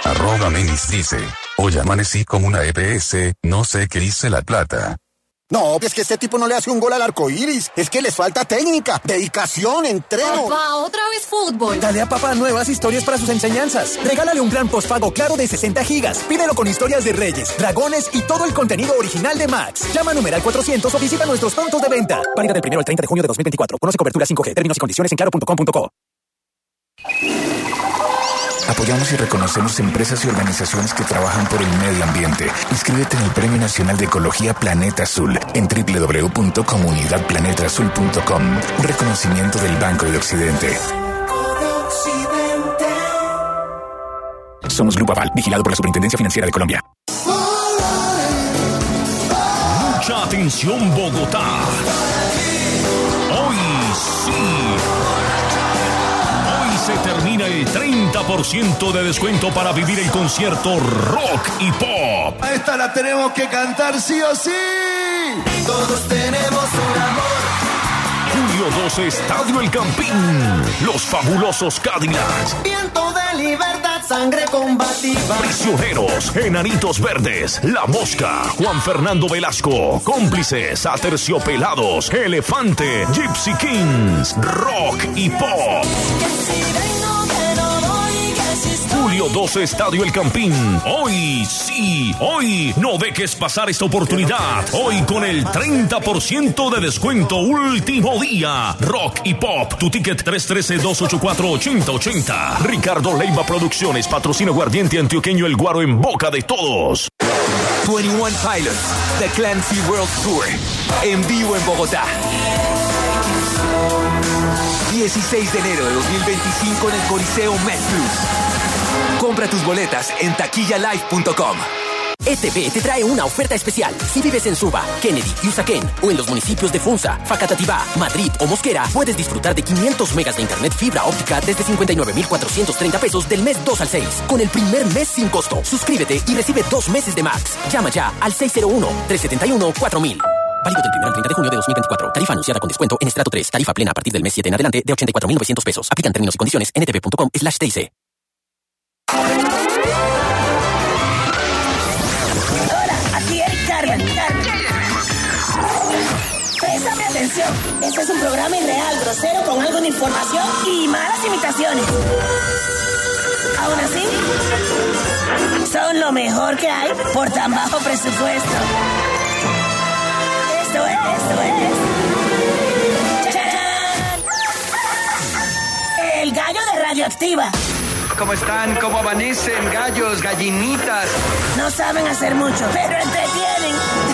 @Menis dice, hoy amanecí con una EPS, no sé qué hice la plata. No, es que este tipo no le hace un gol al arco iris. Es que les falta técnica, dedicación, entreno. Papá, otra vez fútbol. Dale a papá nuevas historias para sus enseñanzas. Regálale un plan postpago Claro de 60 gigas. Pídelo con historias de reyes, dragones y todo el contenido original de Max. Llama a numeral 400 o visita nuestros puntos de venta. Válida del 1 al 30 de junio de 2024. Conoce cobertura 5G. Términos y condiciones en claro.com.co. Apoyamos y reconocemos empresas y organizaciones que trabajan por el medio ambiente. Inscríbete en el Premio Nacional de Ecología Planeta Azul en www.comunidadplanetaazul.com. Un reconocimiento del Banco de Occidente. Somos Grupo Aval, vigilado por la Superintendencia Financiera de Colombia. Mucha atención, Bogotá. Hoy sí. Se termina el 30% de descuento para vivir el concierto Rock y Pop. A esta la tenemos que cantar sí o sí. Todos tenemos un amor. Julio 12, Estadio El Campín. Los fabulosos Cadillacs. Viento de libertad, sangre combativa. Prisioneros, Enanitos Verdes, La Mosca, Juan Fernando Velasco, Cómplices, Aterciopelados, Elefante, Gypsy Kings, Rock y Pop. Julio 12, Estadio El Campín. Hoy sí, hoy no dejes pasar esta oportunidad. Hoy con el 30% de descuento, último día. Rock y Pop, tu ticket 313-284-8080. Ricardo Leiva Producciones, patrocino Aguardiente Antioqueño El Guaro en boca de todos. 21 Pilots, The Clancy World Tour, en vivo en Bogotá. 16 de enero de 2025 en el Coliseo MedPlus. Compra tus boletas en taquillalive.com. ETB te trae una oferta especial. Si vives en Suba, Kennedy y Usaquén o en los municipios de Funza, Facatativá, Madrid o Mosquera, puedes disfrutar de 500 megas de internet fibra óptica desde 59,430 pesos del mes 2 al 6, con el primer mes sin costo. Suscríbete y recibe 2 meses de Max. Llama ya al 601-371-4000. Válido del 1 al 30 de junio de 2024. Tarifa anunciada con descuento en estrato 3. Tarifa plena a partir del mes 7 en adelante de 84,900 pesos. Aplican términos y condiciones en ntv.com/TIC. Hola, aquí Eric Carmen. Préstame atención. Este es un programa irreal, grosero, con algo de información y malas imitaciones. Aún así, son lo mejor que hay por tan bajo presupuesto. Esto es. ¡Chachán! El gallo de Radioactiva. ¿Cómo están? ¿Cómo amanecen? Gallos, gallinitas. No saben hacer mucho, pero entretienen.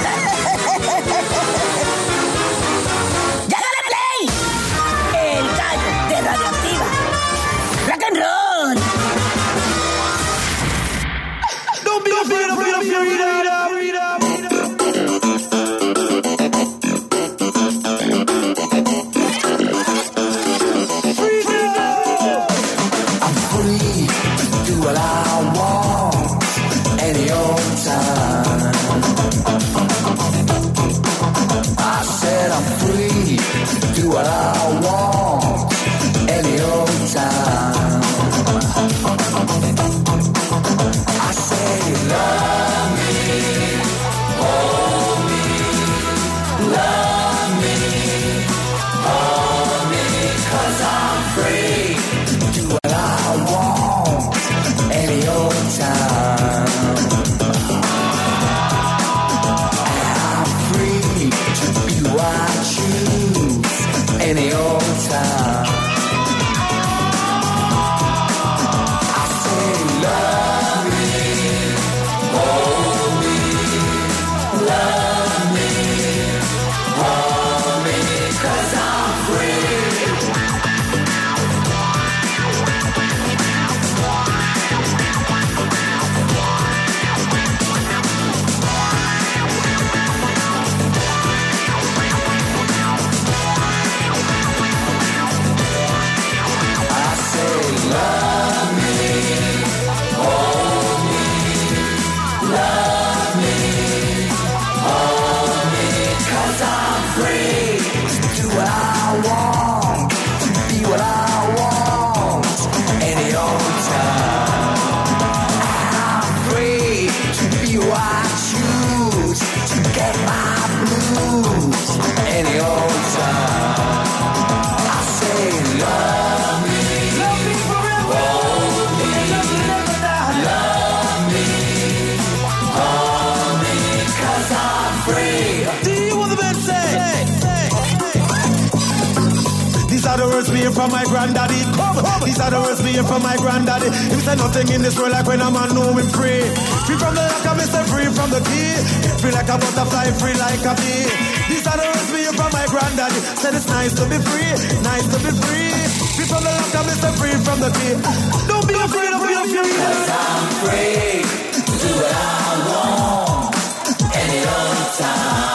¡Llágale play! El gallo de Radioactiva. Rock and roll. we hear from my granddaddy. These are the words we hear from my granddaddy. He said nothing in this world like when a man know him free. Free from the lock of Mr. Free from the key. Free like a butterfly, free like a bee. These are the words we hear from my granddaddy. Said it's nice to be free, nice to be free. Free from the lock of Mr. Free from the key. Don't be afraid of being free. 'Cause I'm free to do what I want any old time.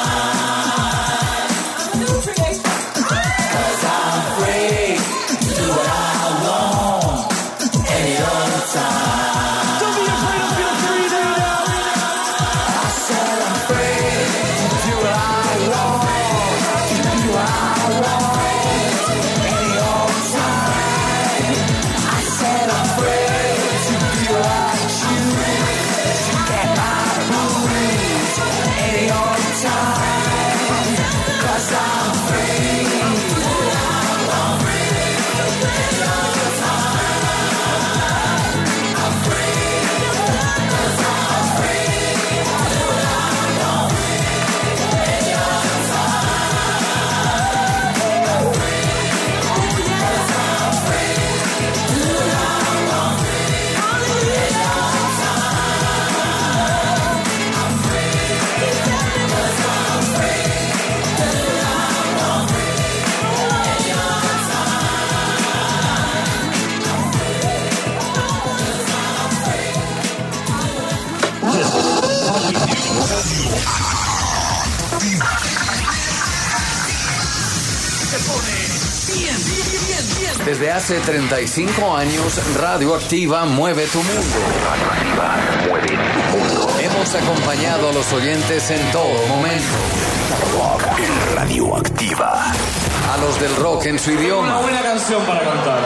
Desde hace 35 años, Radioactiva mueve tu mundo. Radioactiva mueve tu mundo. Hemos acompañado a los oyentes en todo momento. Rock en Radioactiva. A los del rock en su idioma. Una buena canción para cantar.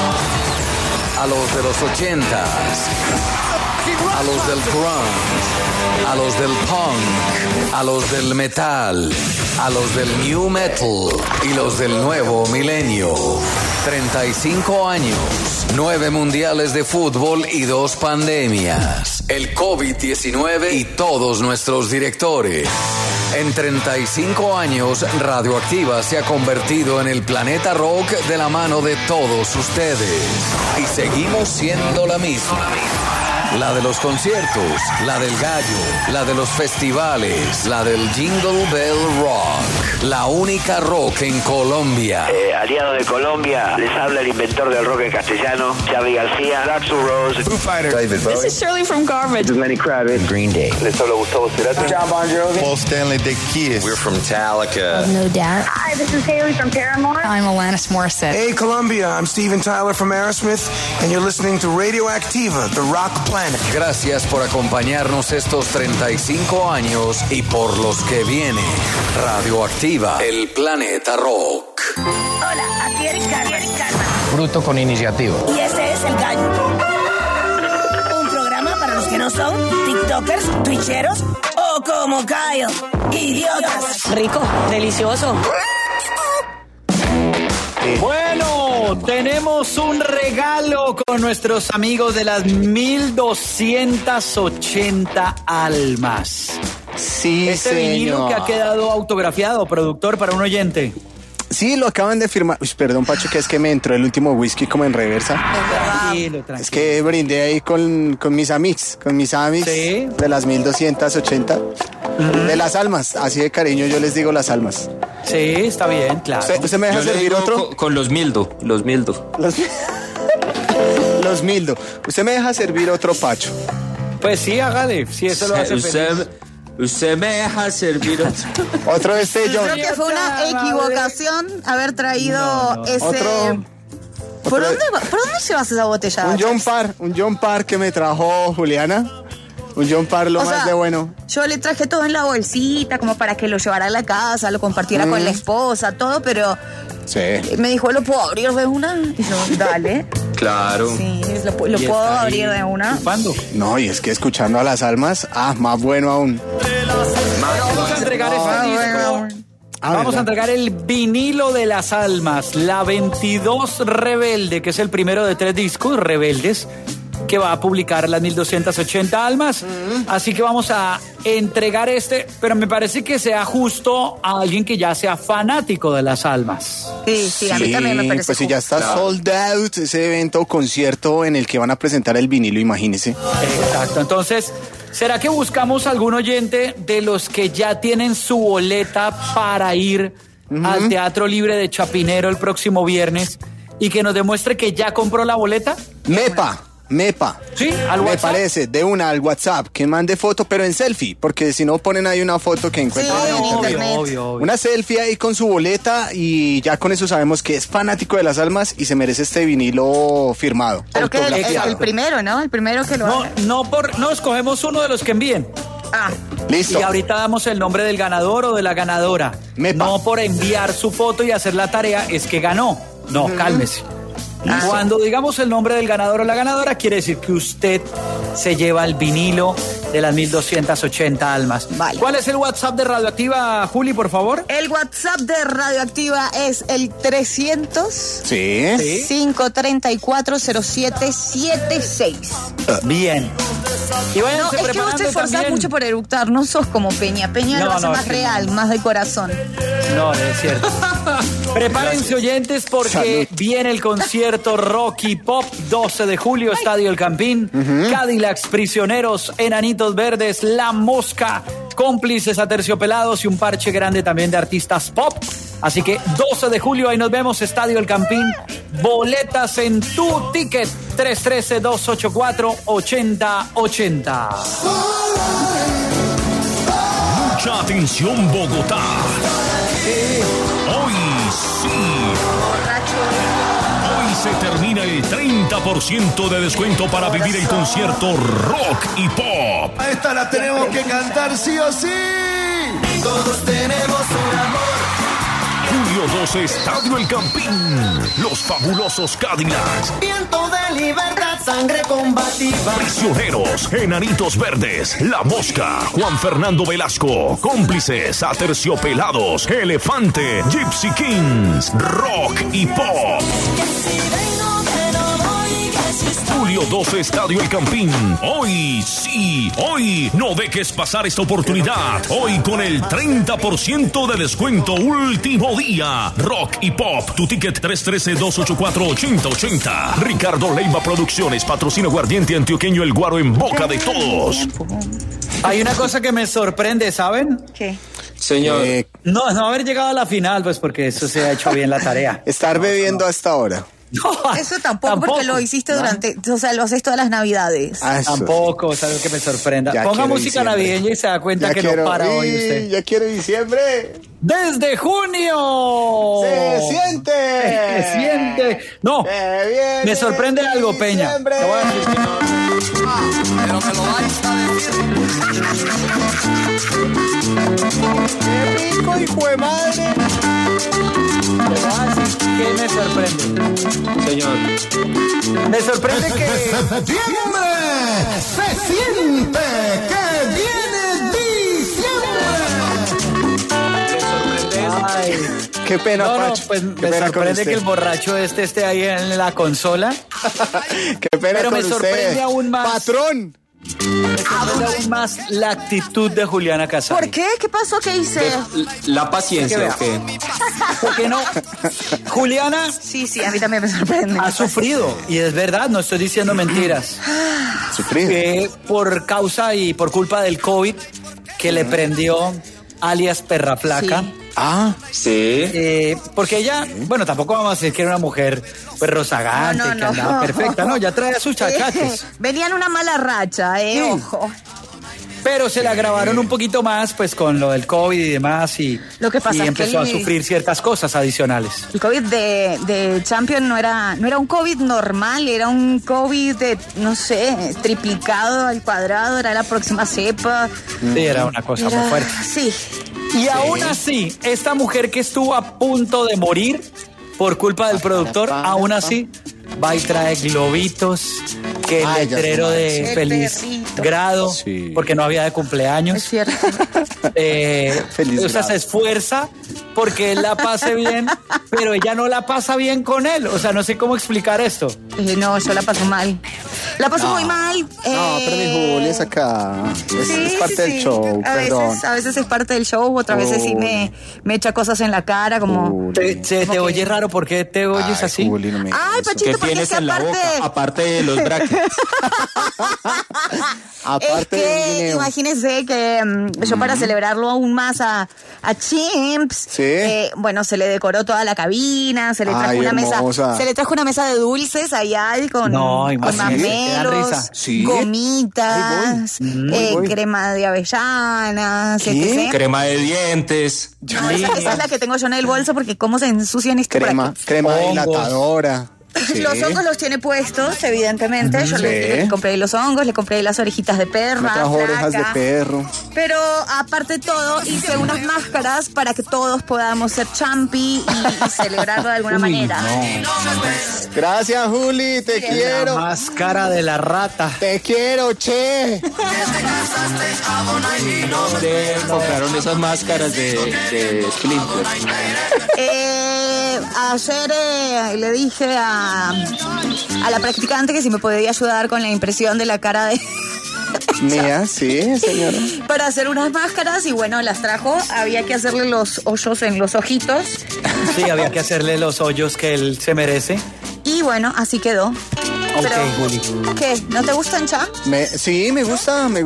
A los de los 80s. A los del grunge. A los del punk. A los del metal. A los del new metal. Y los del nuevo milenio. 35 años, 9 mundiales de fútbol y 2 pandemias. El COVID-19 y todos nuestros directores. En 35 años, Radioactiva se ha convertido en el planeta rock de la mano de todos ustedes. Y seguimos siendo la misma. La de los conciertos, la del gallo, la de los festivales, la del Jingle Bell Rock. La única rock en Colombia. Aliado de Colombia, les habla el inventor del rock en castellano, Xavi García, Axl Rose, Foo Fighters, David Bowie. This is Shirley from Garbage. This is Lenny Kravitz, Green Day. Les habla Gustavo Cerati, John Bon Jovi, Paul Stanley, The Kiss. We're from Metallica. No Doubt. Hi, this is Haley from Paramore. I'm Alanis Morissette. Hey, Colombia, I'm Steven Tyler from Aerosmith, and you're listening to Radioactiva, the rock planet. Gracias por acompañarnos estos 35 años y por los que vienen. Radioactiva, el planeta rock. Hola, aquí Eric Carmen. Bruto con iniciativa. Y ese es El Gallo. Un programa para los que no son tiktokers, twitcheros o como Kyle, idiotas. Rico, delicioso. Bueno, tenemos un regalo con nuestros amigos de las 1280 almas. Sí, este vinilo que ha quedado autografiado, productor, para un oyente. Sí, lo acaban de firmar. Uy, perdón, Pacho, que es que me entró el último whisky como en reversa. Tranquilo. Es que brindé ahí con mis amigos, ¿sí? De las 1280. De las almas, así de cariño yo les digo las almas. Sí, está bien, claro. ¿Usted me deja servir otro? Con los Mildo. Los Mildo. ¿Usted me deja servir otro, Pacho? Pues sí, hágale, si eso lo hace feliz. Usted me deja servir otro de este, John. Creo que fue una equivocación haber traído ese... Otro... ¿Por dónde se va esa botella? Un John Parr que me trajo Juliana. Un John Parr lo más de bueno. Yo le traje todo en la bolsita como para que lo llevara a la casa, lo compartiera con la esposa, todo, pero sí. Me dijo, ¿lo puedo abrir de una? Y yo, dale. Claro. Sí, lo puedo abrir de una. ¿Cuándo? No, y es que escuchando a las almas, más bueno aún. Vamos a entregar ese disco. Vamos a entregar el vinilo de las almas, la 22 Rebelde, que es el primero de 3 discos rebeldes que va a publicar las 1280 almas. Así que vamos a entregar pero me parece que sea justo a alguien que ya sea fanático de las almas. Sí, a mí también me parece pues si ya está sold out ese evento o concierto en el que van a presentar el vinilo, imagínese. Exacto, entonces, ¿será que buscamos algún oyente de los que ya tienen su boleta para ir al Teatro Libre de Chapinero el próximo viernes y que nos demuestre que ya compró la boleta? MEPA. Sí, al WhatsApp. Me parece, de una al WhatsApp, que mande foto, pero en selfie, porque si no ponen ahí una foto que encuentran en internet. Obvio. Una selfie ahí con su boleta y ya con eso sabemos que es fanático de las almas y se merece este vinilo firmado. Pero que el primero, ¿no? El primero que lo haga. No escogemos uno de los que envíen. Listo. Y ahorita damos el nombre del ganador o de la ganadora. MEPA. No por enviar su foto y hacer la tarea es que ganó. No, cálmese. Cuando digamos el nombre del ganador o la ganadora, quiere decir que usted se lleva el vinilo de las 1280 almas. Vale. ¿Cuál es el WhatsApp de Radioactiva, Juli, por favor? El WhatsApp de Radioactiva es el 300 534 0776. Bien. Y váyanse es que vos te esforzás mucho por eructar, no sos como Peña. Peña lo hace más real, más de corazón. No, es cierto. Prepárense, oyentes, porque viene el concierto Rock y Pop, 12 de julio, Estadio El Campín, Cadillacs, Prisioneros, Enanitos Verdes, La Mosca, Cómplices, Aterciopelados y un parche grande también de artistas pop. Así que 12 de julio, ahí nos vemos, Estadio El Campín. Boletas en tu ticket, 313-284-8080. Mucha atención, Bogotá. Hoy se termina el 30% de descuento para vivir el concierto Rock y Pop. A esta la tenemos que cantar sí o sí. Todos tenemos un amor. Julio 12, Estadio El Campín. Los fabulosos Cadillacs. Viento de libertad, sangre combativa. Prisioneros, Enanitos Verdes, La Mosca, Juan Fernando Velasco, Cómplices, Aterciopelados, Elefante, Gypsy Kings, Rock y Pop. Julio 12, Estadio El Campín. Hoy no dejes pasar esta oportunidad. Hoy con el 30% de descuento, último día. Rock y Pop, tu ticket 313-284-8080. Ricardo Leiva Producciones, patrocina aguardiente antioqueño El Guaro en boca de todos. Hay una cosa que me sorprende, ¿saben? ¿Qué? Señor. No haber llegado a la final, pues porque eso se ha hecho bien la tarea. Estar bebiendo hasta ahora. No, eso tampoco, porque lo hiciste durante, o sea, lo haces todas las navidades. Tampoco, es algo que me sorprenda. Ponga música navideña y se da cuenta que no para hoy usted. Ya quiero diciembre. ¡Desde junio! ¡Se siente! ¡Se siente! No, me sorprende algo, Peña. Te voy a decir que no. Pero me lo vais a decir. ¡Qué rico, hijo de madre! ¿Qué me sorprende? Señor. Me sorprende que... ¡Septiembre! ¡Se siente que viene diciembre! Ay. Qué pena, Pacho. Pues me sorprende que el borracho esté ahí en la consola. Qué pena. Pero con me sorprende usted. aún más. ¡Patrón! Me sorprende aún más la actitud de Juliana Casari. ¿Por qué? ¿Qué pasó? ¿Qué hice? La paciencia, ¿o qué? ¿Por qué no? Juliana. Sí, a mí también me sorprende. Ha sufrido, y es verdad, no estoy diciendo mentiras. Sufrido. Por causa y por culpa del COVID, que le prendió alias Perra Flaca. Sí. Porque ella, bueno, tampoco vamos a decir que era una mujer pues rozagante, que andaba perfecta, no, ya trae a sus chachates. Venía en una mala racha, ojo. Pero se le agravaron un poquito más, pues, con lo del COVID y demás, y lo que pasa empezó a sufrir ciertas cosas adicionales. El COVID de Champion no era un COVID normal, era un COVID de, no sé, triplicado al cuadrado, era la próxima cepa. Sí, era una cosa muy fuerte. Sí. Y aún así, esta mujer que estuvo a punto de morir por culpa del productor, aún así va y trae globitos, que el letrero de feliz grado, porque no había de cumpleaños. Es cierto. O sea, se esfuerza porque él la pase bien, pero ella no la pasa bien con él. O sea, no sé cómo explicar esto. No, yo la paso mal. La paso muy mal. No, pero mi Juli es acá. Es parte del show, perdón. A veces es parte del show, otras veces sí me echa cosas en la cara, como... ¿Te oye raro? ¿Por qué te oyes así? Juli, no me Ay, Pachito, porque tienes en la boca, aparte de los brackets. Aparte es que del guineo. imagínense que yo para celebrarlo aún más a Chimps, bueno, se le decoró toda la cabina, se le trajo una mesa de dulces allá con marmelos, gomitas, crema de avellanas, crema de dientes. No, esa es la que tengo yo en el bolso porque cómo se ensucian esto crema dilatadora. Los hongos los tiene puestos, evidentemente. Yo le compré los hongos, le compré las orejitas de perra. Me trajo orejas de perro. Pero aparte de todo, hice unas máscaras para que todos podamos ser champi y celebrarlo de alguna manera. Gracias, Juli, te quiero. La máscara de la rata. Te quiero, che. ¿Dónde compraron esas máscaras de Splinter? Ayer le dije a la practicante que si me podía ayudar con la impresión de la cara de... Mía, sí, señora. Para hacer unas máscaras y bueno, las trajo. Había que hacerle los hoyos en los ojitos. Sí, había que hacerle los hoyos que él se merece. Y bueno, así quedó. Pero, Juli. ¿qué? ¿No te gustan, Cha? Sí, me gusta. Me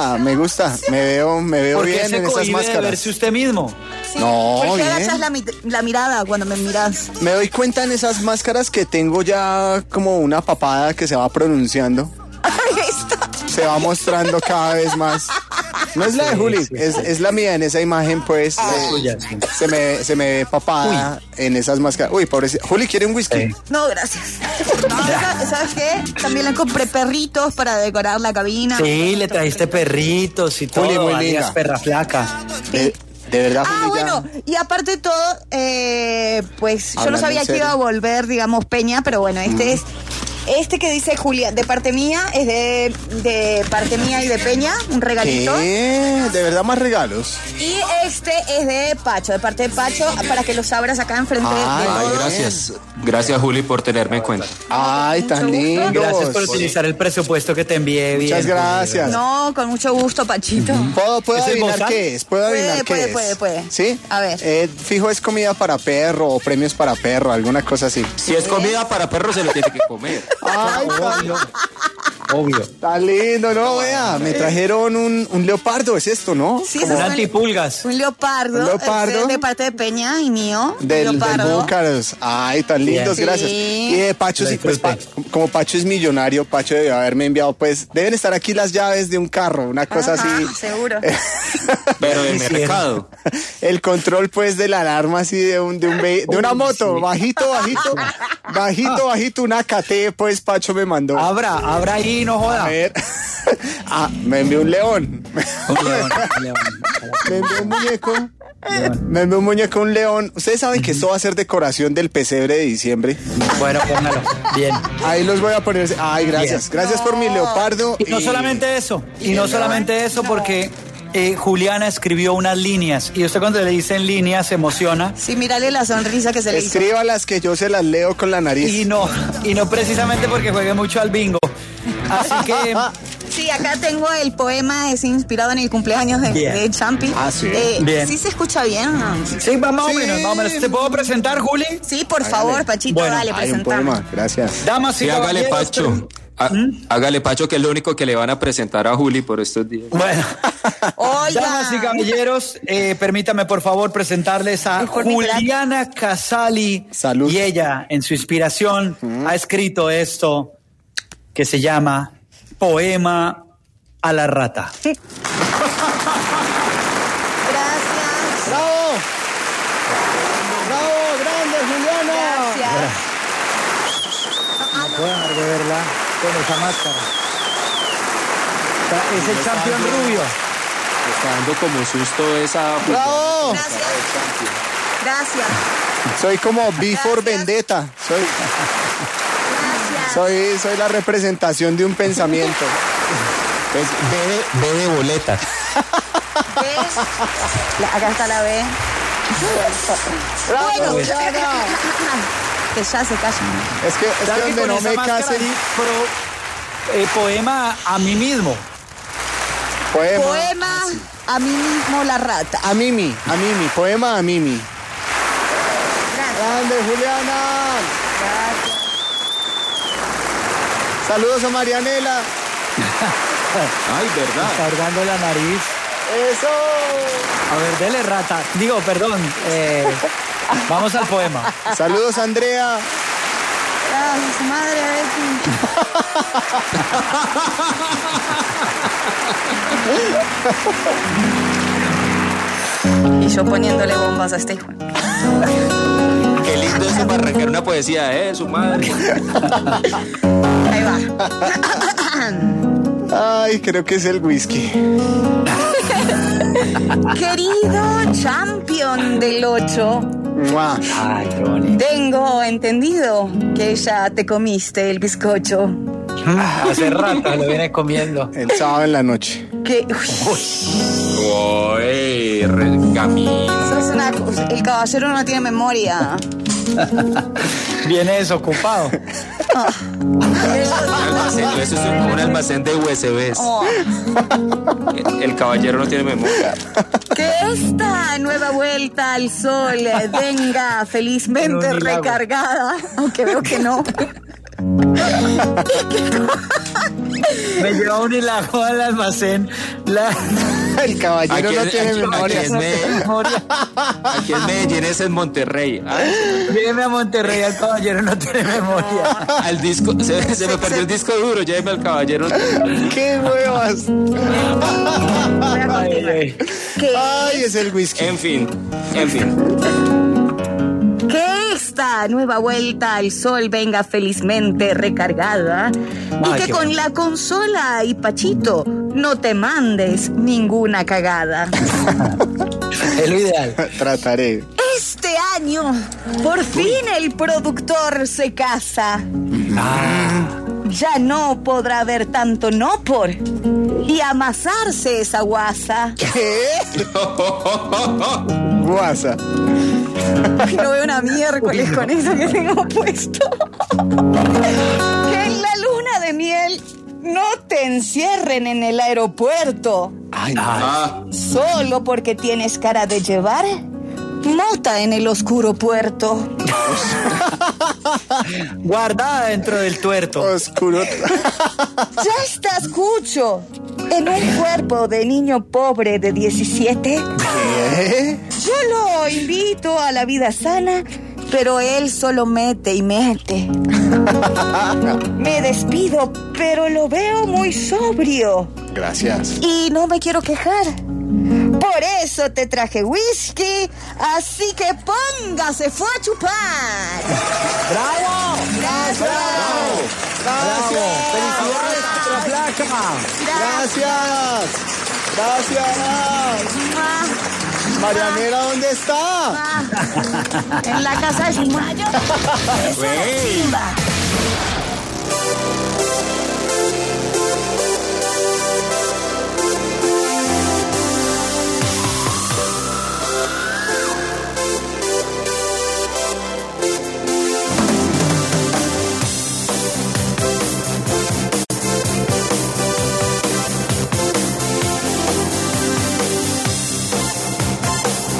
veo bien en esas máscaras. ¿De verse usted mismo? Sí. No, ¿Por qué bien. agachas la mirada cuando me miras? Me doy cuenta en esas máscaras que tengo ya como una papada que se va pronunciando. Se va mostrando cada vez más. No es la de Juli, es la mía en esa imagen, pues. Se me ve papada en esas máscaras. Uy, pobrecita. Juli, ¿quiere un whisky? No, gracias. ¿Sabes qué? También le compré perritos para decorar la cabina. Sí, le trajiste perritos y todo. Juli, muy linda. Perra flaca. De verdad, Juli, bueno, y aparte de todo, pues yo no sabía que iba a volver, digamos, Peña, pero bueno, este que dice Julia, de parte mía, es de parte mía y de Peña, un regalito. ¿Qué? ¿De verdad más regalos? Y este es de Pacho, de parte de Pacho, para que los abras acá enfrente de todos. Gracias. Gracias, Juli, por tenerme en cuenta. Ay, tan lindo. Gracias por utilizar el presupuesto que te envié. Muchas gracias. No, con mucho gusto, Pachito. ¿Puedo adivinar qué es? Puede. ¿Sí? A ver. Fijo, es comida para perro o premios para perro, alguna cosa así. Si es comida para perro, se lo tiene que comer. Ay, obvio. Está lindo, ¿no? Vea, me trajeron un leopardo, es esto, ¿no? Sí, como un antipulgas. Un leopardo. Un leopardo. De parte de Peña y mío. Del Búcaros. Ay, tan lindos, bien. Gracias. Y de Pacho, sí, pues, como Pacho es millonario, Pacho debe haberme enviado, pues, deben estar aquí las llaves de un carro, una cosa así. Seguro. Pero de mercado. El control, pues, de la alarma así de una moto, bajito, una KT, pues, Pacho me mandó. Abra ahí, no joda. A ver. Me envió un león. Me envió un muñeco. Me envió un muñeco, un león. Ustedes saben que esto va a ser decoración del pesebre de diciembre. Bueno, póngalo. Bien. Ahí los voy a poner. Ay, gracias. Bien. Gracias por mi leopardo. Y no solamente eso, porque Juliana escribió unas líneas. Y usted cuando le dicen líneas se emociona. Sí, mírale la sonrisa que se le hizo. Escríbalas que yo se las leo con la nariz. Y no precisamente porque juegue mucho al bingo. Así que... Sí, acá tengo el poema, es inspirado en el cumpleaños de Champi. Ah, sí. Bien. ¿Sí se escucha bien? Sí, más o menos. ¿Te puedo presentar, Juli? Sí, por favor, Pachito, bueno, dale, presentame. Gracias. Damas y hágale, Pacho. Hágale, Pacho, que es lo único que le van a presentar a Juli por estos días. Bueno. Oiga. Damas y caballeros, permítame por favor presentarles a Juliana Casali. Salud. Y ella, en su inspiración, ha escrito esto que se llama Poema a la Rata. Gracias. ¡Bravo! ¡Bravo! ¡Grande, Juliana! Gracias. No puedo dejar de verla con esa máscara. Es el campeón rubio. Está dando como susto esa... ¡Bravo! Gracias. Soy como Before Vendetta. Soy la representación de un pensamiento. B de boleta. ¿Ves? Acá está la B. ¡Bravo, que ya se callan. Es que donde no me case... poema a mí mismo. Poema a mí mismo, la rata. A Mimi, poema a Mimi. Grande, Juliana. Gracias. Saludos a Marianela. Ay, verdad. Cargando la nariz. Eso. A ver, dele rata. Digo, perdón. Vamos al poema. Saludos, Andrea. Gracias, su madre, Betty. Y yo poniéndole bombas a este hijo. Qué lindo eso para arrancar una poesía, su madre. Ahí va. Ay, creo que es el whisky. Querido champion del 8. Ay, qué bonito. Tengo entendido que ya te comiste el bizcocho. Hace rato lo viene comiendo. El sábado en la noche. ¿Qué? Uy, camino. El caballero no tiene memoria. Viene desocupado. Eso es un almacén de USBs. El caballero no tiene memoria. Que esta nueva vuelta al sol venga felizmente recargada, aunque veo que no. Me lleva un hilago al almacén. El caballero no tiene memoria. Aquí en Medellín es en Monterrey. Lléveme a Monterrey, al caballero no tiene memoria. Al disco, se me perdió el disco duro, lléveme al caballero. ¡Qué huevas! Ay, es el whisky. En fin. Que esta nueva vuelta al sol venga felizmente recargada y que con la consola y Pachito no te mandes ninguna cagada. Es lo ideal. Trataré. Este año, por fin el productor se casa. Ya no podrá haber tanto no por y amasarse esa guasa. ¿Qué? Guasa. No veo una miércoles con eso que tengo puesto. Que en la luna de miel no te encierren en el aeropuerto. Solo porque tienes cara de llevar mota en el oscuro puerto. Guardada dentro del tuerto. Oscuro. Ya estás cucho en un cuerpo de niño pobre de 17. ¿Qué? Yo lo invito a la vida sana, pero él solo mete y mete. Me despido, pero lo veo muy sobrio. Gracias. Y no me quiero quejar. Por eso te traje whisky, así que póngase fue a chupar. ¡Bravo! Gracias. Gracias. ¡Felicidades por la placa! Gracias. Marianela, ¿dónde está? En la casa de su mayo.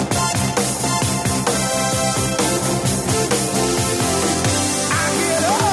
I get up.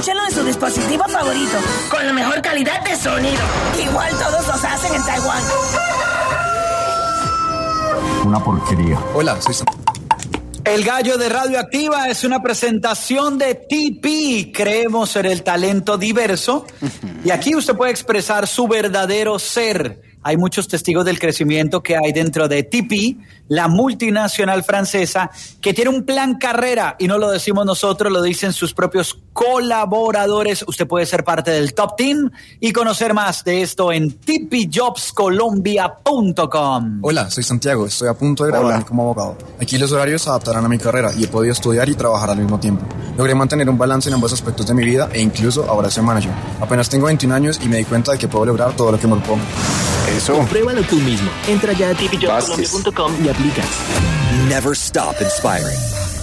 Escúchenlo en su dispositivo favorito, con la mejor calidad de sonido. Igual todos los hacen en Taiwán. Una porquería. Hola, soy El Gallo de Radioactiva es una presentación de TP. Creemos en el talento diverso. Y aquí usted puede expresar su verdadero ser. Hay muchos testigos del crecimiento que hay dentro de TP, la multinacional francesa, que tiene un plan carrera, y no lo decimos nosotros, lo dicen sus propios colaboradores. Usted puede ser parte del Top Team y conocer más de esto en tpjobscolombia.com. Hola, soy Santiago, estoy a punto de graduarme como abogado. Aquí los horarios se adaptarán a mi carrera y he podido estudiar y trabajar al mismo tiempo. Logré mantener un balance en ambos aspectos de mi vida e incluso ahora soy manager. Apenas tengo 21 años y me di cuenta de que puedo lograr todo lo que me propongo. Eso. Compruébalo tú mismo. Entra ya a tpjobscolombia.com y aplica. Never stop inspiring.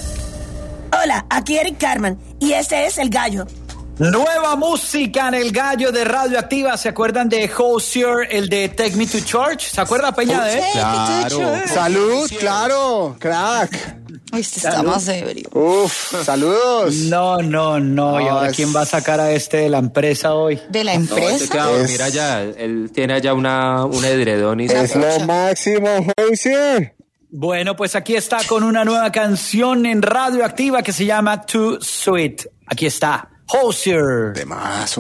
Hola, aquí Eric Carman y este es El Gallo. Nueva música en El Gallo de Radioactiva. ¿Se acuerdan de Hozier, el de Take Me to Church? ¿Se acuerda, Peña, de él? Claro. Salud, claro, crack. Este está más ebrio. Uf, saludos. No. ¿Y ahora quién va a sacar a este de la empresa hoy? ¿De la empresa? Mira ya, él tiene allá un edredón y... Es lo máximo, Hozier. Bueno, pues aquí está con una nueva canción en Radioactiva que se llama Too Sweet. Aquí está, Hozier. De más.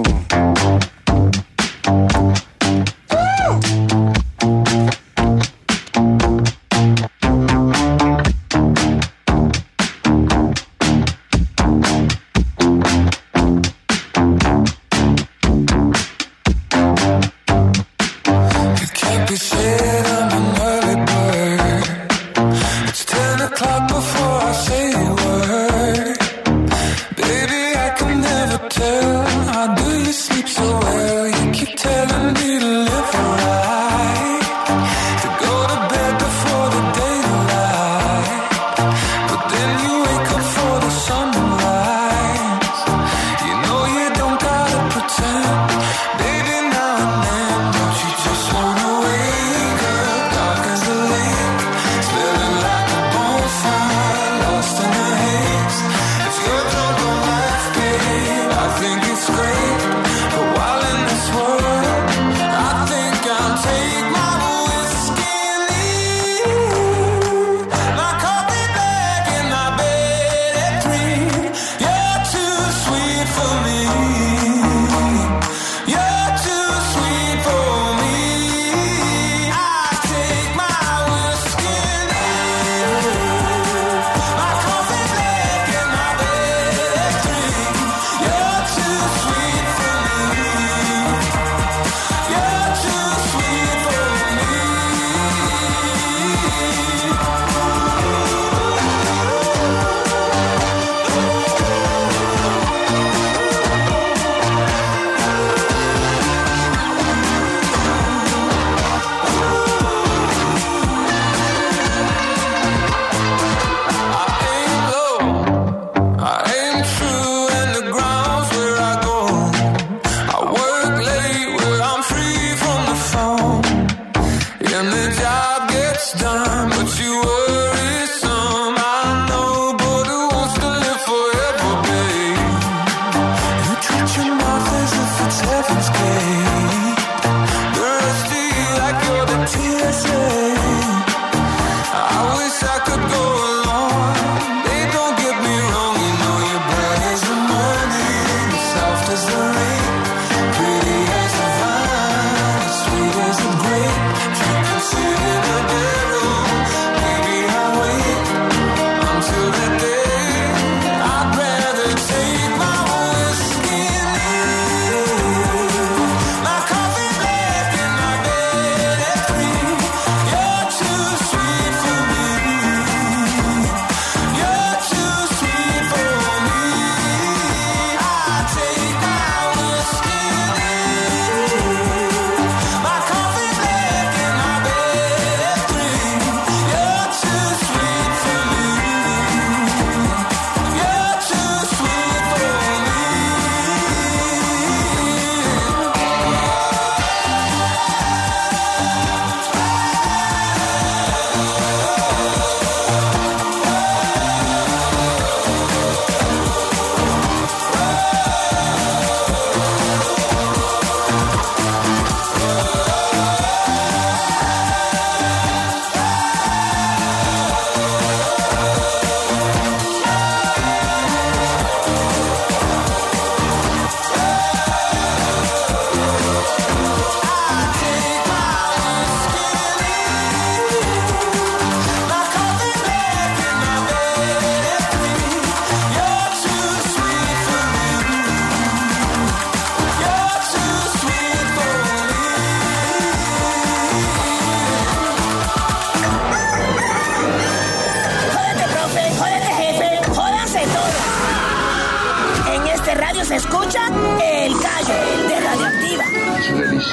Sweet as a grape, drink consider the barrel. Maybe I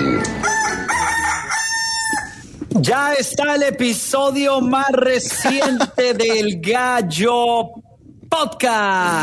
you. Ya está el episodio más reciente del Gallo Podcast.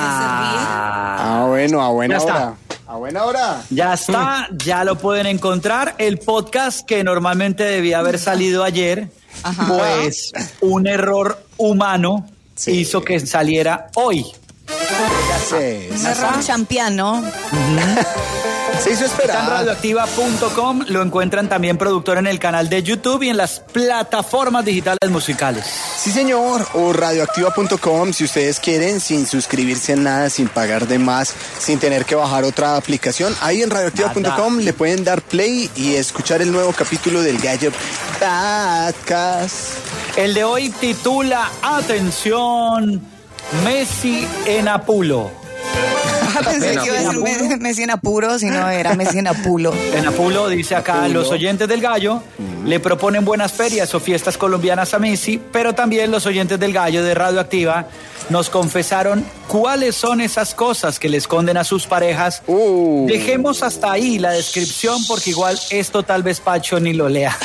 Bueno, a buena hora. A buena hora. Ya está, ya lo pueden encontrar. El podcast que normalmente debía haber salido ayer, pues un error humano hizo que saliera hoy. Un error champiano. Se hizo esperar. Está en radioactiva.com, lo encuentran también productor en el canal de YouTube y en las plataformas digitales musicales. Sí, señor, o radioactiva.com si ustedes quieren, sin suscribirse en nada, sin pagar de más, sin tener que bajar otra aplicación. Ahí en radioactiva.com le pueden dar play y escuchar el nuevo capítulo del Gallo Podcast. El de hoy titula, atención, Messi en Apulo. Pensé que iba a ser Messi en apuro, si no era Messi en Apulo. En Apulo, dice acá, los oyentes del Gallo le proponen buenas ferias o fiestas colombianas a Messi, pero también los oyentes del Gallo de Radioactiva nos confesaron cuáles son esas cosas que le esconden a sus parejas. Dejemos hasta ahí la descripción porque igual esto tal vez Pacho ni lo lea.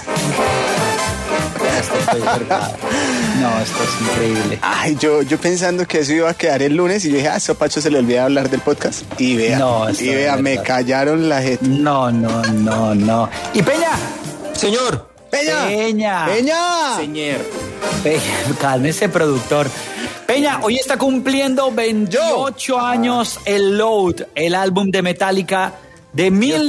No, esto es increíble. Ay, yo pensando que eso iba a quedar el lunes y yo dije, a Pacho se le olvida hablar del podcast. Y vea, me callaron la jeta. No. ¿Y Peña? Señor. Peña. Señor. Peña, cálmese, productor. Peña, hoy está cumpliendo 28 años el Load, el álbum de Metallica de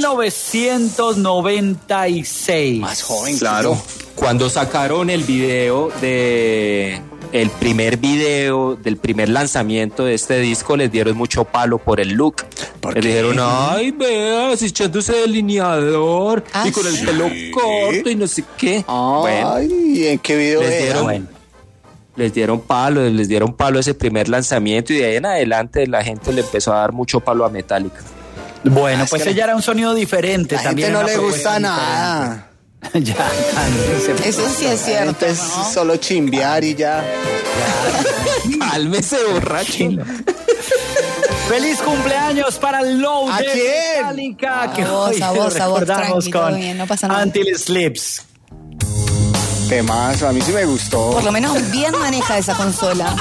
1996. Más joven. Claro. Cuando sacaron el video el primer video del primer lanzamiento de este disco, les dieron mucho palo por el look. Les dijeron, ay, veas, echándose delineador y con el pelo corto y no sé qué. Ay, ¿en qué video les dieron palo a ese primer lanzamiento y de ahí en adelante la gente le empezó a dar mucho palo a Metallica. Bueno, pues ella era un sonido diferente. A la también gente no le gusta nada. Ya, eso sí es cierto, ¿no? Solo chimbear y ya. Cálmese, borracho. ¡Feliz cumpleaños para el Load de Metallica! Que hoy recordamos con no pasa nada. Until It Sleeps. Temazo, a mí sí me gustó. Por lo menos bien maneja esa consola.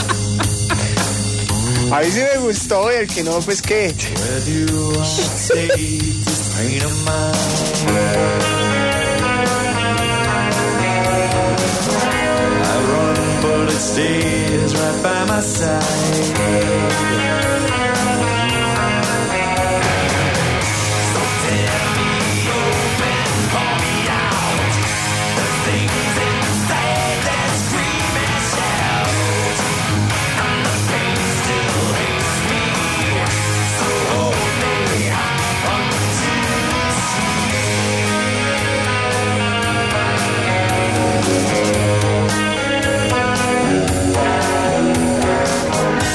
A mí sí me gustó y el que no, pues qué. But it stays right by my side. So tell me open, call me out. The things inside that scream and shout, and the pain still hates me. So hold me until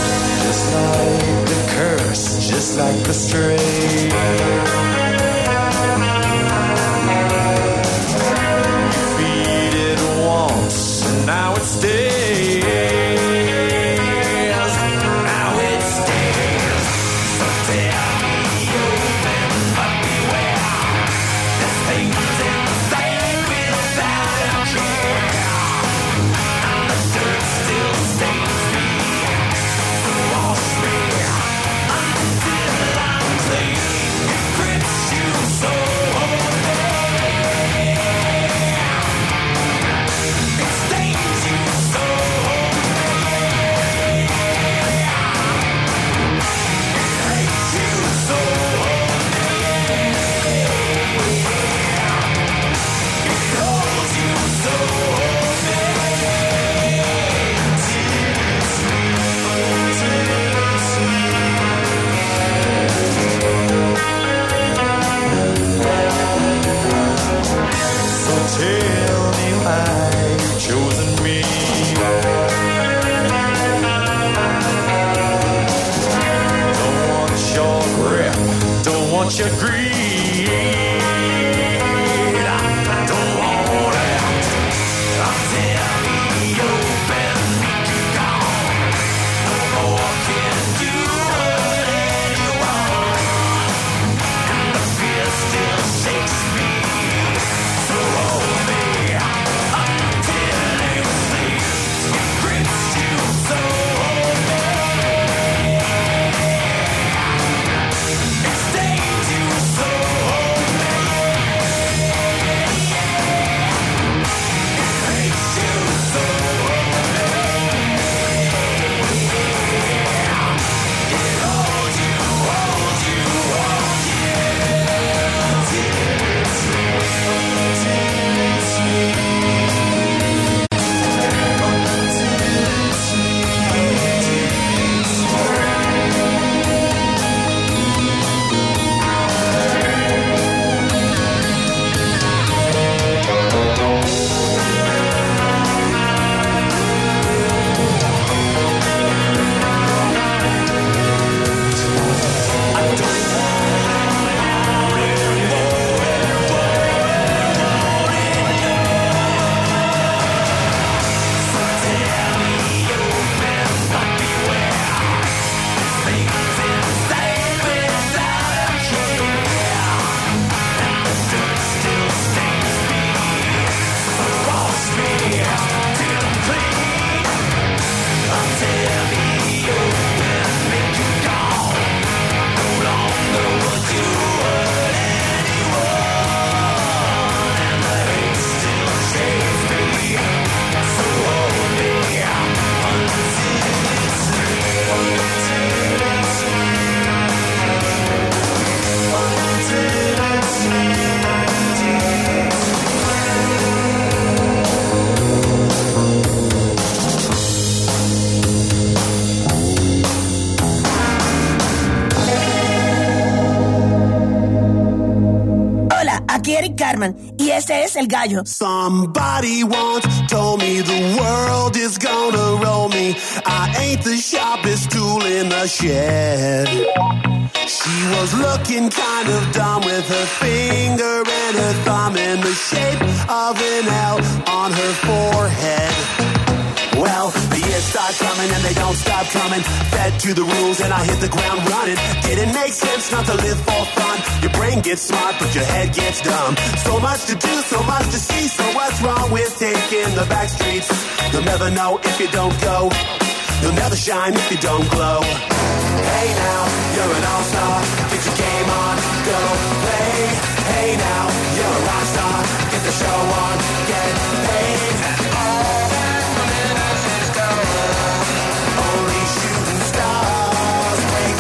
Eric Carman y este es El Gallo. Somebody once told me the world is gonna roll me. I ain't the sharpest tool in the shed. She was looking kind of dumb with her finger and her thumb in the shape of an L on her forehead. Well, the years start coming and they don't stop coming. Fed to the rules and I hit the ground running. Didn't make sense not to live for fun. Your brain gets smart but your head gets dumb. So much to do, so much to see. So what's wrong with taking the back streets? You'll never know if you don't go. You'll never shine if you don't glow. Hey now, you're an all-star. Get your game on, go play. Hey now, you're a rock star. Get the show on, get paid. All that glitters is gold. Only shooting stars break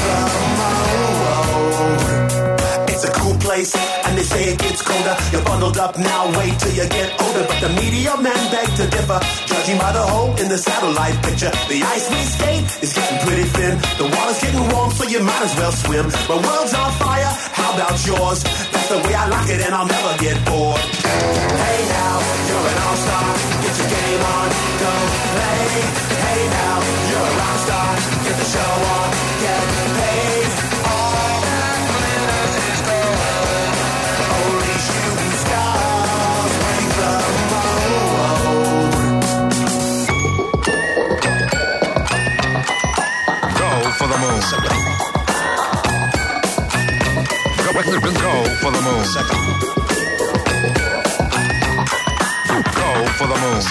the mold. It's a cool place, and they say it gets colder. You're bundled up now, wait till you get older. But the media men beg to differ, judging by the hole in the satellite picture. The ice we skate is getting pretty thin. The water's getting warm, so you might as well swim. My world's on fire, how about yours? That's the way I like it, and I'll never get bored. Hey now, you're an all-star. Get your game on, go play. Hey now, you're a rock star. Get the show on, get paid. All that glitters is gold. Only shooting stars break the mold. Go for the moon. Go for the moon. Go for the moon.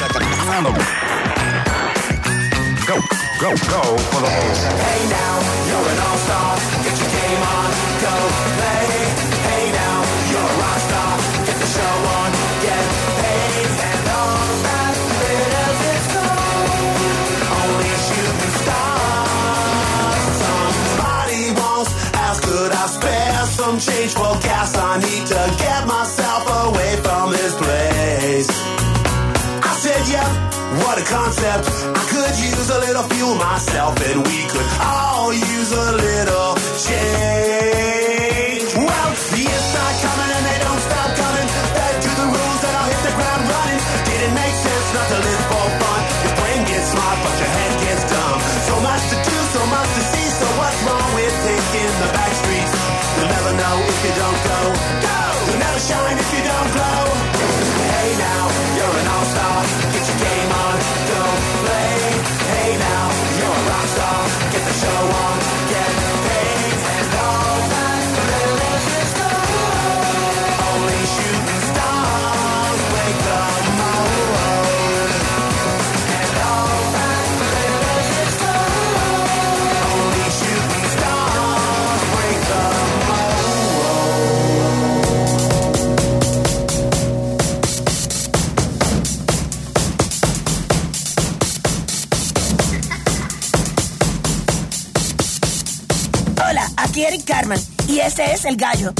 Go for the moon. Hey now, you're an all-star. Get your game on, go play. Hey now, you're a rock star. Get the show on, get paid. And all that glitters is gold. Only shooting stars. Somebody once asked, could I spare some change for gas? I need to get myself away from this place. I said, yep, what a concept. I could use a little fuel myself, and we could all use a little change. Well, the years start coming and they don't stop coming. Back to the rules and I'll hit the ground running. Didn't make sense not to live for fun. Your brain gets smart but your head gets dumb. So much to do, so much to see. So what's wrong with taking the back streets? You'll never know if you don't go. You'll never shine if you don't glow. Hey now, you're an all-star. Get your game on, go play. Hey now, you're a rock star. Get the show on, get paid. And all that glitters is gold. Only shooting stars break the mold. And all that glitters is gold. Only shooting stars break the Hola, aquí Eric Carman y este es El Gallo.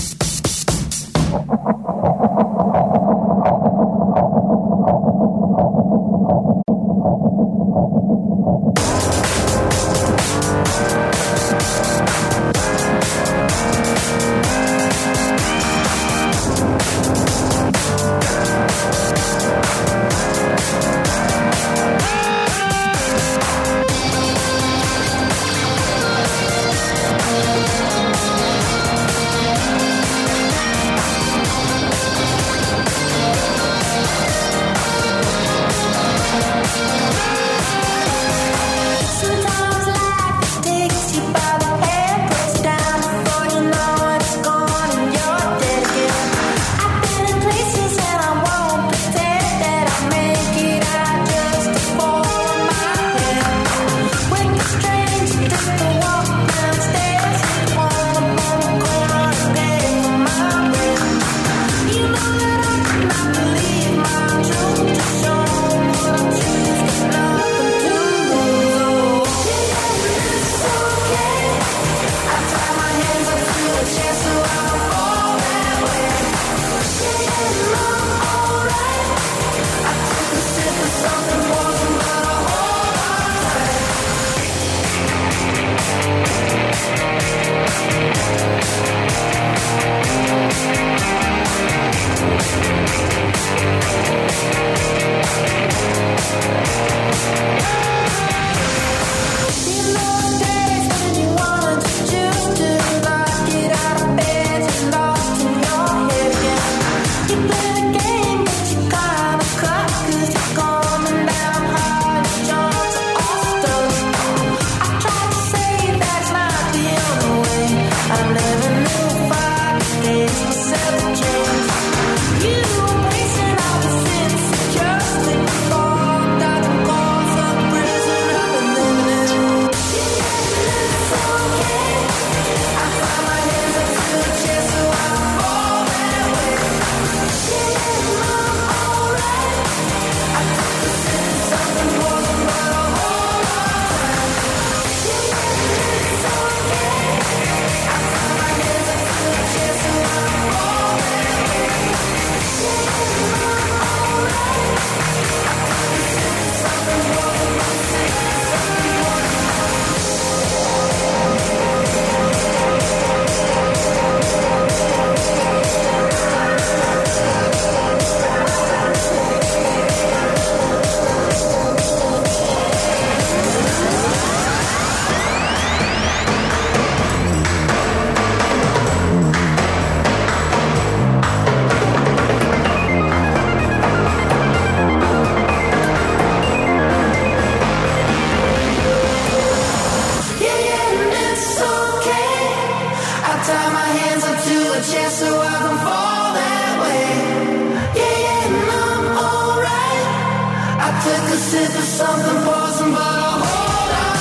take a sip of something, pour some, but I'll hold on.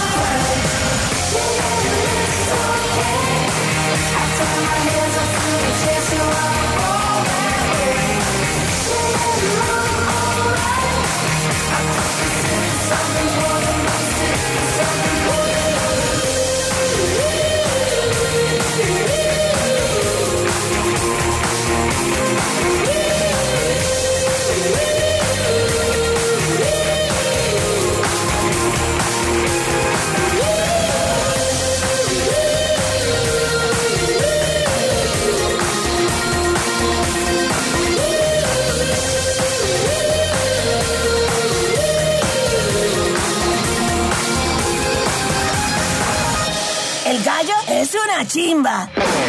It's okay. I turn my hands up to the chest, so I'll fall that way. Alright. I take a sip of something, pour some, sip of something, El gallo es una chimba.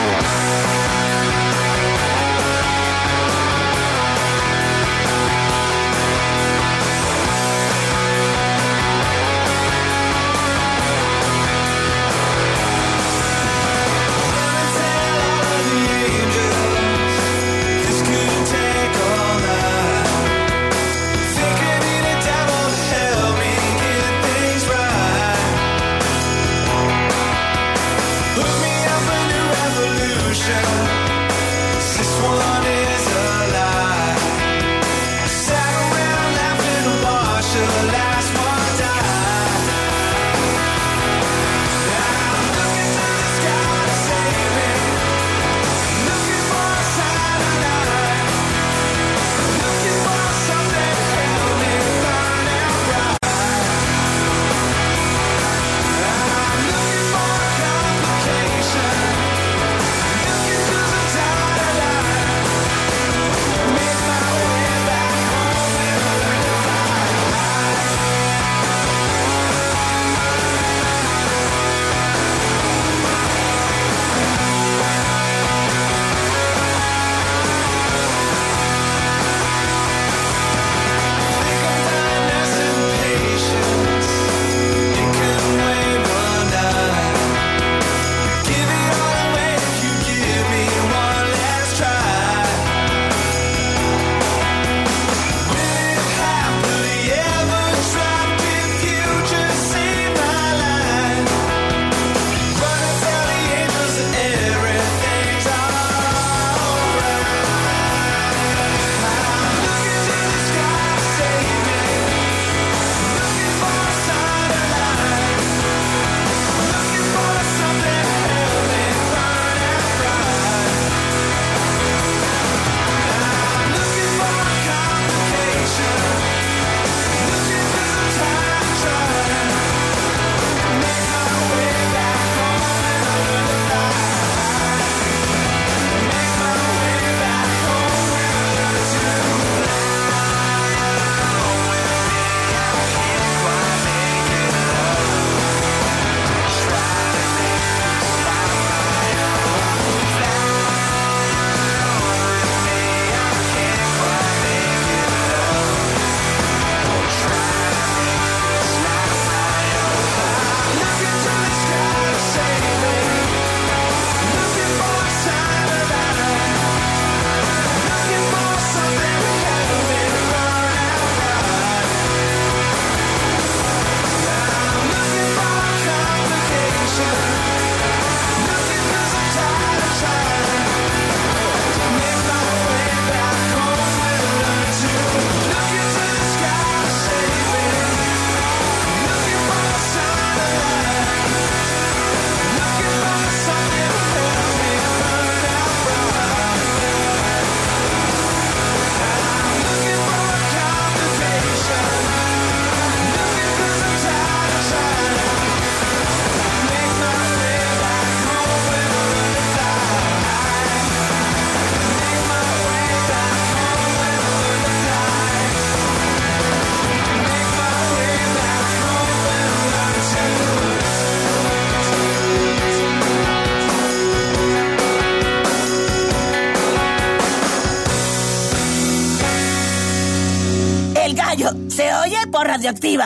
Se oye por Radioactiva.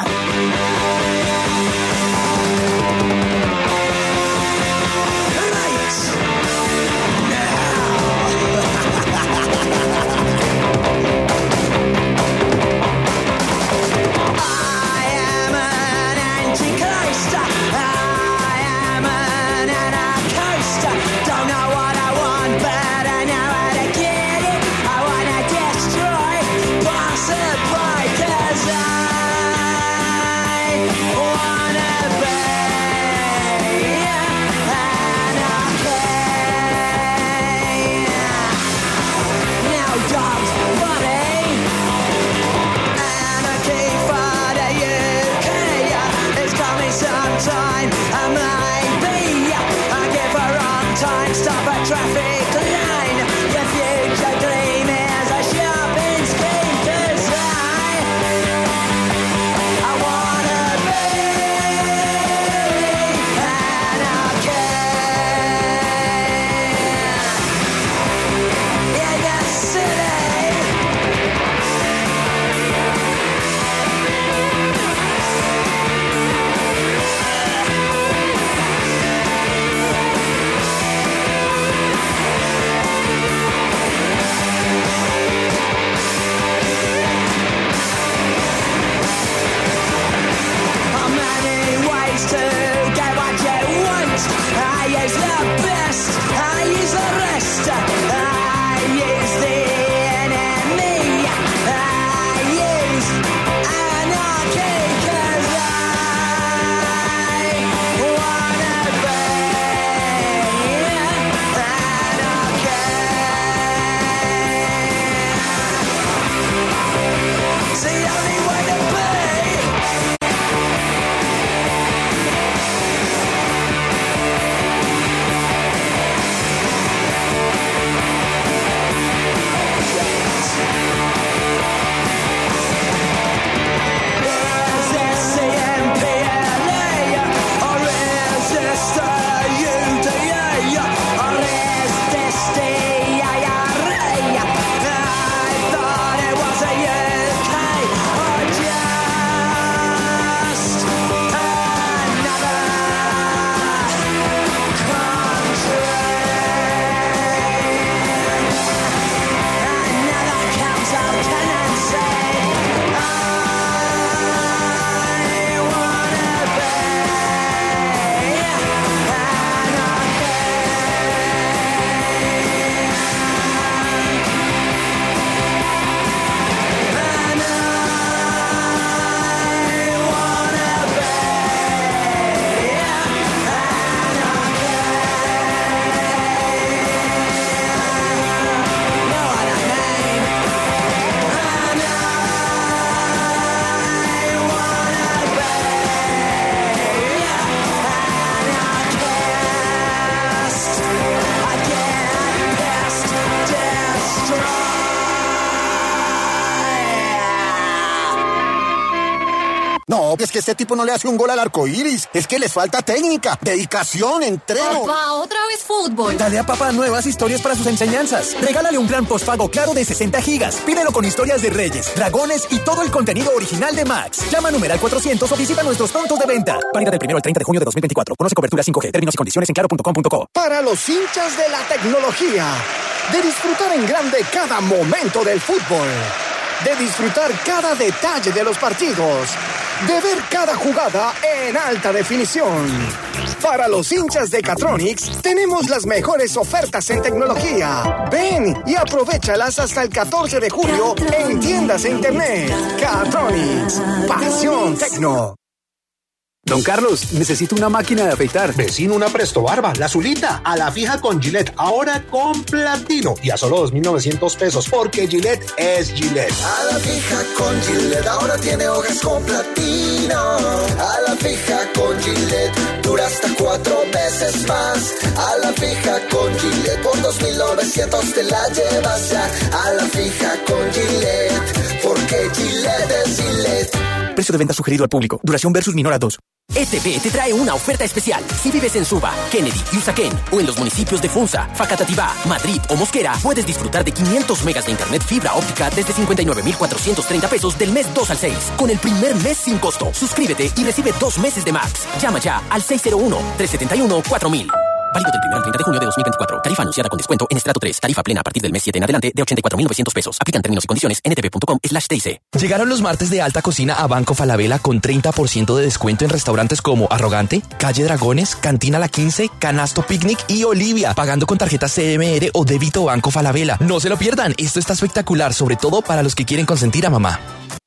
No, es que este tipo no le hace un gol al arco iris. Es que les falta técnica, dedicación, entreno. Papá, otra vez fútbol. Dale a papá nuevas historias para sus enseñanzas. Regálale un plan postpago claro de 60 gigas. Pídelo con historias de reyes, dragones y todo el contenido original de Max. Llama a numeral 400 o visita nuestros puntos de venta. Válida del 1 al 30 de junio de 2024. Conoce cobertura 5G. Términos y condiciones en claro.com.co. Para los hinchas de la tecnología, de disfrutar en grande cada momento del fútbol, de disfrutar cada detalle de los partidos, de ver cada jugada en alta definición. Para los hinchas de Catronics, tenemos las mejores ofertas en tecnología. Ven y aprovéchalas hasta el 14 de julio en tiendas e internet. Catronics, pasión tecno. Don Carlos, necesito una máquina de afeitar. Vecino, una Presto Barba, la azulita, a la fija con Gillette, ahora con platino y a solo 2,900 pesos, porque Gillette es Gillette. A la fija con Gillette, ahora tiene hojas con platino. A la fija con Gillette, dura hasta 4 veces más. A la fija con Gillette, por 2,900 te la llevas ya. A la fija con Gillette, porque Gillette es Gillette. Precio de venta sugerido al público. Duración versus Minora 2. ETV te trae una oferta especial. Si vives en Suba, Kennedy y Usaquén o en los municipios de Funza, Facatativá, Madrid o Mosquera, puedes disfrutar de 500 megas de internet fibra óptica desde 59,430 pesos del mes 2 al 6, con el primer mes sin costo. Suscríbete y recibe 2 meses de Max. Llama ya al 601-371-4000. Válido del 1 al 30 de junio de 2024. Tarifa anunciada con descuento en estrato 3. Tarifa plena a partir del mes 7 en adelante de 84,900 pesos. Aplican términos y condiciones en ntv.com/TIC. Llegaron los martes de alta cocina a Banco Falabella con 30% de descuento en restaurantes como Arrogante, Calle Dragones, Cantina La 15, Canasto Picnic y Olivia, pagando con tarjeta CMR o débito Banco Falabella. No se lo pierdan, esto está espectacular, sobre todo para los que quieren consentir a mamá.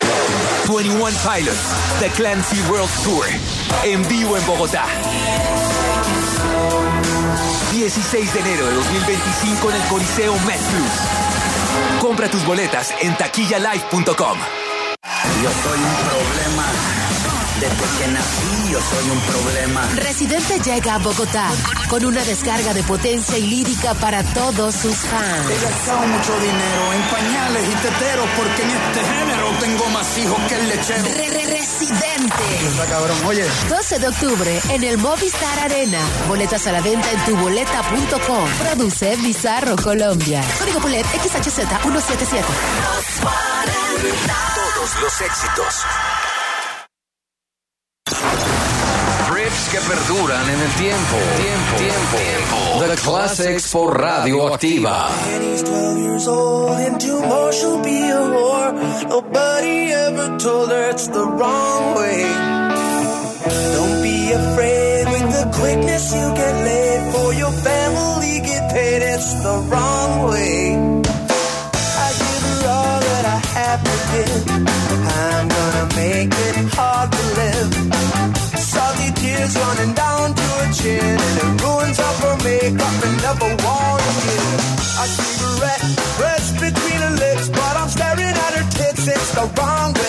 21 Pilots, The Clancy World Tour, en vivo en Bogotá. 16 de enero de 2025 en el Coliseo MedPlus. Compra tus boletas en taquillalive.com. Yo soy un problema. Desde que nací yo soy un problema. Residente llega a Bogotá con una descarga de potencia y lírica para todos sus fans. He gastado mucho dinero en pañales y teteros porque en este género tengo más hijos que el lechero. Residente. Está cabrón, oye. 12 de octubre en el Movistar Arena. Boletas a la venta en tuboleta.com. Produce Bizarro Colombia. Código Polet XHZ 177. Todos los éxitos. Riffs que perduran en el tiempo. The Classics por Radioactiva. He's 12 years old and tomorrow she'll be a whore. Nobody ever told her it's the wrong way. Don't be afraid with the quickness you get laid. For your family get paid, it's the wrong way. I give her all that I have to give. I'm gonna make it hard to live. Salty tears running down to her chin, and it ruins up her makeup and never warms again. A cigarette pressed between her lips, but I'm staring at her tits, it's the wrong way.